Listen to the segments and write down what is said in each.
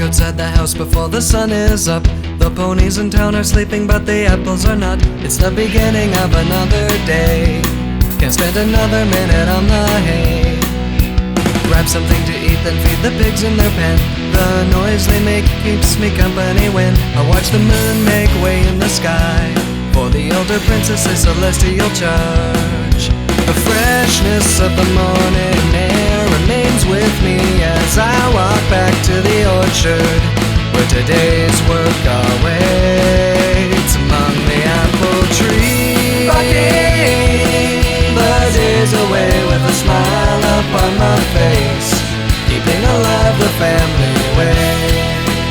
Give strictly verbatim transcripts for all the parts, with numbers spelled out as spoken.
outside the house before the sun is up. The ponies in town are sleeping, but the apples are not. It's the beginning of another day. Can't spend another minute on the hay. Grab something to eat, then feed the pigs in their pen. The noise they make keeps me company when I watch the moon make way in the sky. For the older princess's celestial charge. The freshness of the morning air remains with me as I walk back to the orchard, where today's work awaits among the apple trees. Bucking the days away with a smile upon my face, keeping alive the family ways.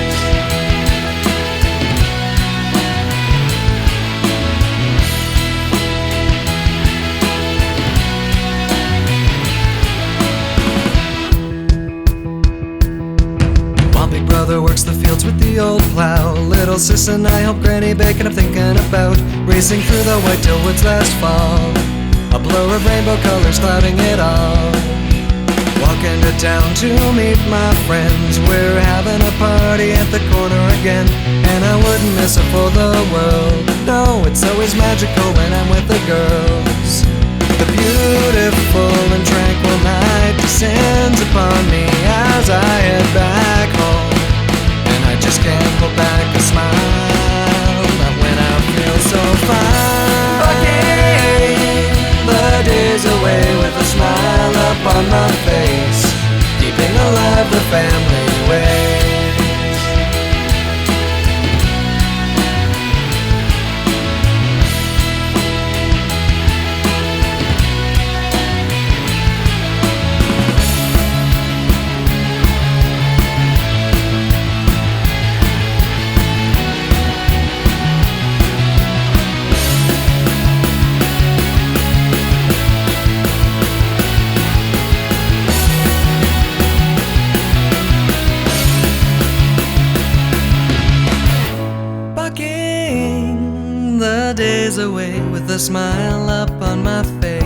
Big brother works the fields with the old plow. Little sis and I help Granny bake, and I'm thinking about racing through the whitetail woods last fall. A blur of rainbow colors clouding it all. Walking to town to meet my friends. We're having a party at the corner again, and I wouldn't miss it for the world. No, it's always magical when I'm with the girls. The beautiful and tranquil night descends upon me as I head back home, and I just can't hold back a smile, not when I feel so fine. Bucking the days away with a smile upon my face, keeping alive the family ways. The days away with a smile up on my face.